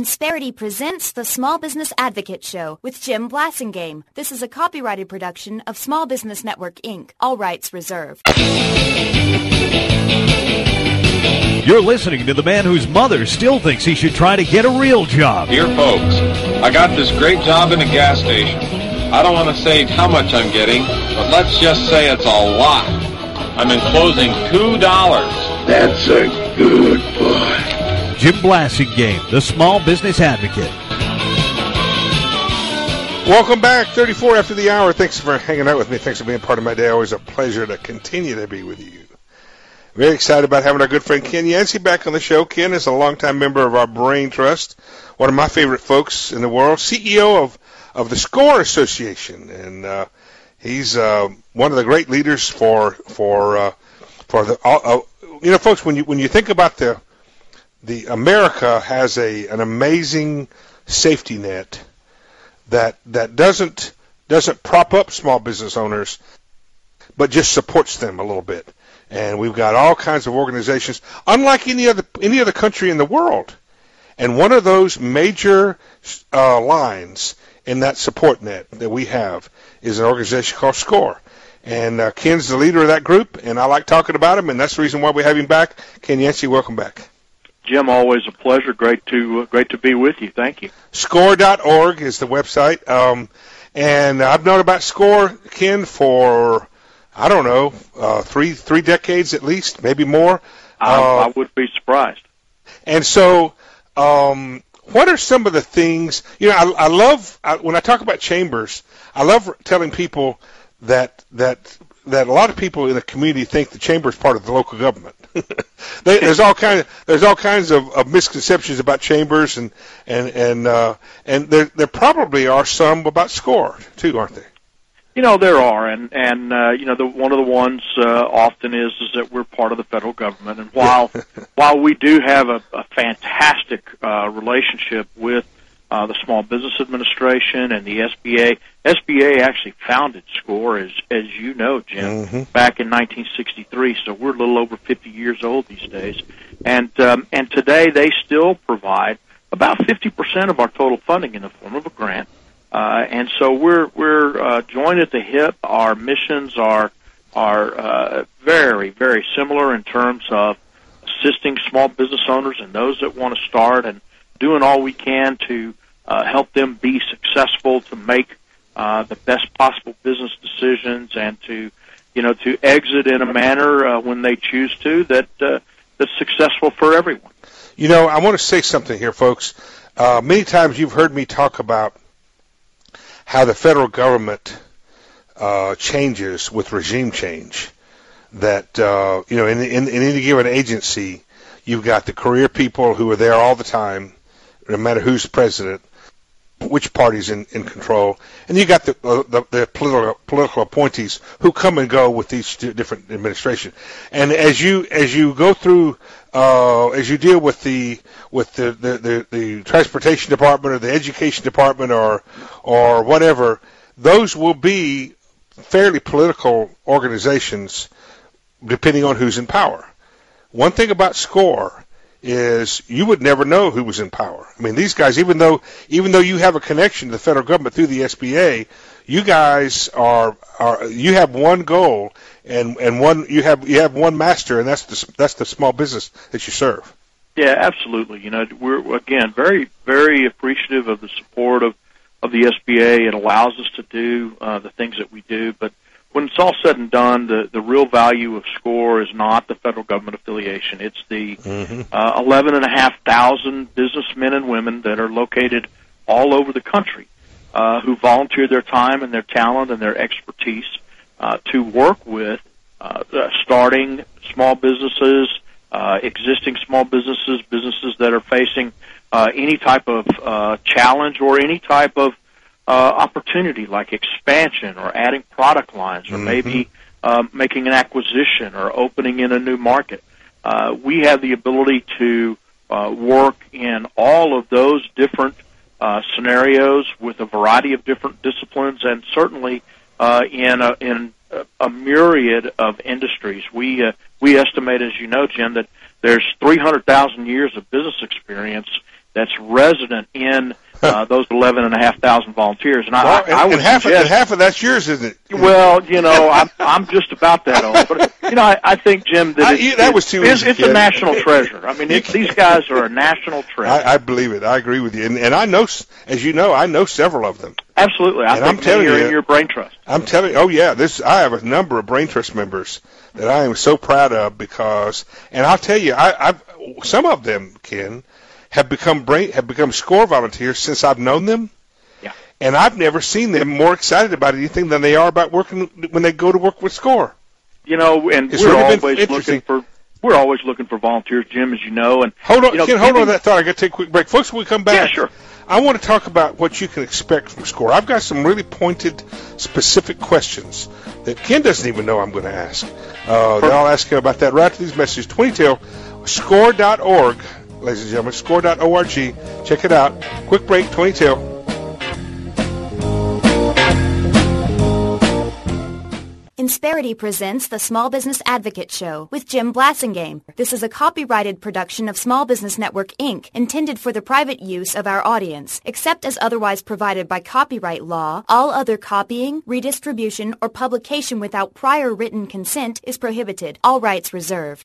Insperity presents the Small Business Advocate Show with Jim Blasingame. This is a copyrighted production of Small Business Network, Inc. All rights reserved. You're listening to the man whose mother still thinks he should try to get a real job. Dear folks, I got this great job in a gas station. I don't want to say how much I'm getting, but let's just say it's a lot. I'm enclosing $2. That's a good boy. Jim Blasingame, the Small Business Advocate. Welcome back, 34 after the hour. Thanks for hanging out with me. Thanks for being part of my day. Always a pleasure to continue to be with you. Very excited about having our good friend Ken Yancey back on the show. Ken is a longtime member of our Brain Trust, one of my favorite folks in the world, CEO of the SCORE Association, and he's one of the great leaders for the folks. When you think about the America has an amazing safety net that doesn't prop up small business owners, but just supports them a little bit. And we've got all kinds of organizations, unlike any other country in the world. And one of those major lines in that support net that we have is an organization called SCORE. And Ken's the leader of that group, and I like talking about him, and that's the reason why we have him back. Ken Yancey, welcome back. Jim, always a pleasure. Great to be with you. Thank you. SCORE.org is the website. And I've known about SCORE, Ken, for, I don't know, three decades at least, maybe more. I would be surprised. And so, what are some of the things, I love, when I talk about chambers, I love telling people that a lot of people in the community think the chamber is part of the local government. There's all kinds of misconceptions about chambers, and there probably are some about SCORE too, aren't there? There are, and one of the ones often is that we're part of the federal government, and while we do have a fantastic relationship with the Small Business Administration and the SBA. SBA actually founded SCORE, as you know, Jim, back in 1963. So we're a little over 50 years old these days, and today they still provide about 50% of our total funding in the form of a grant. And so we're joined at the hip. Our missions are very, very similar in terms of assisting small business owners and those that want to start, and doing all we can to help them be successful, to make the best possible business decisions, and to exit in a manner when they choose to that's successful for everyone. I want to say something here, folks. Many times you've heard me talk about how the federal government changes with regime change. That in any given agency, you've got the career people who are there all the time, no matter who's president, which party's in control, and you got the political appointees who come and go with each different administration. And as you go through, as you deal with the transportation department or the education department or whatever, those will be fairly political organizations depending on who's in power. One thing about SCORE is you would never know who was in power. I mean, these guys, even though you have a connection to the federal government through the SBA, you guys you have one goal and you have one master, and that's the small business that you serve. Yeah, absolutely. We're again very, very appreciative of the support of the SBA. It allows us to do the things that we do, but when it's all said and done, the real value of SCORE is not the federal government affiliation. It's the 11,500 businessmen and women that are located all over the country who volunteer their time and their talent and their expertise to work with starting small businesses, existing small businesses, businesses that are facing any type of challenge or any type of opportunity, like expansion or adding product lines, or maybe making an acquisition or opening in a new market. We have the ability to work in all of those different scenarios with a variety of different disciplines, and certainly in a myriad of industries. We estimate, as you know, Jim, that there's 300,000 years of business experience that's resident in those 11,500 volunteers. And I would half suggest, of that's yours, isn't it? Well, I'm just about that old. But I think, Jim, that that was too easy, it's a national treasure. I mean, these guys are a national treasure. I believe it. I agree with you. And I know, as you know, I know several of them. Absolutely. I think you're in your Brain Trust. I'm telling you, I have a number of Brain Trust members that I am so proud of because, and I'll tell you, some of them, Ken, have become SCORE volunteers since I've known them. Yeah. And I've never seen them more excited about anything than they are about working when they go to work with SCORE. And we're always looking for volunteers, Jim, as you know. And hold on, Ken, hold on to that thought. I got to take a quick break, folks. When we come back, yeah, sure. I want to talk about what you can expect from SCORE. I've got some really pointed, specific questions that Ken doesn't even know I'm going to ask. Then I'll ask him about that right after these messages. 20tail, SCORE.org, ladies and gentlemen, SCORE.org. Check it out. Quick break, 20tail. Insperity presents the Small Business Advocate Show with Jim Blasingame. This is a copyrighted production of Small Business Network, Inc., intended for the private use of our audience. Except as otherwise provided by copyright law, all other copying, redistribution, or publication without prior written consent is prohibited. All rights reserved.